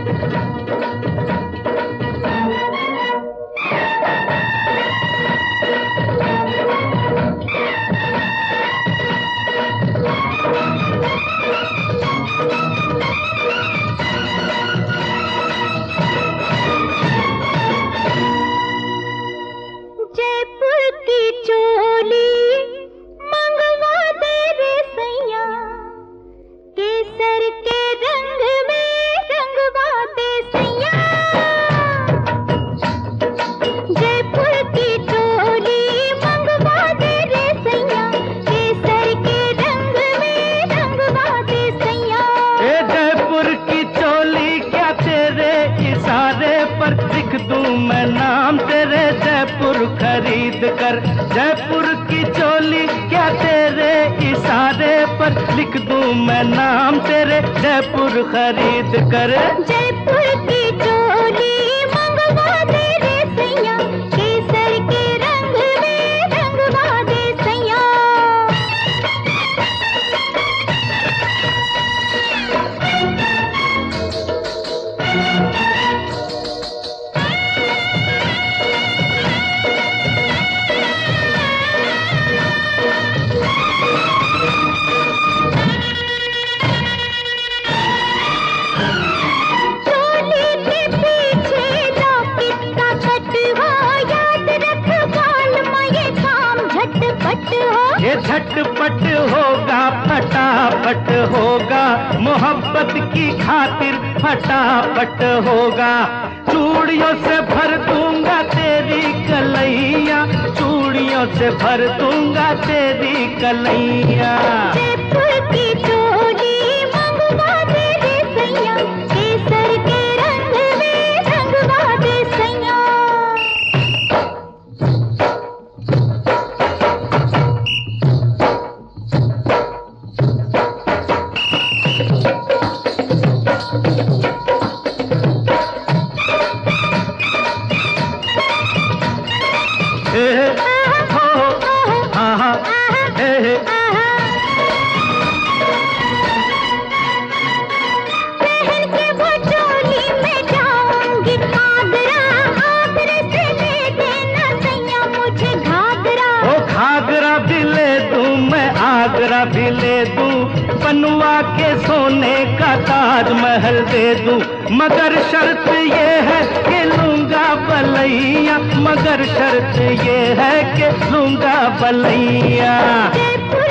मैं नाम तेरे जयपुर खरीद कर, जयपुर की चोली क्या तेरे इशारे पर लिख दूं मैं नाम तेरे जयपुर खरीद कर। जयपुर की चोली मंगवा दे रे सैया, केसर के रंग में रंगवा दे सैया। ये झटपट होगा फटाफट होगा, मोहब्बत की खातिर फटाफट होगा। चूड़ियों से भर दूंगा तेरी कलैया, चूड़ियों से भर दूंगा तेरी कलैया। जयपुर की चोली मंगवा दे रे सैया, केसर के रंग में रंगवा दे सैया। आगरा भी ले दूं, बनवा के सोने का ताजमहल दे दूं, मगर शर्त ये है कि लूंगा बलैया, मगर शर्त ये है कि लूंगा बलैया।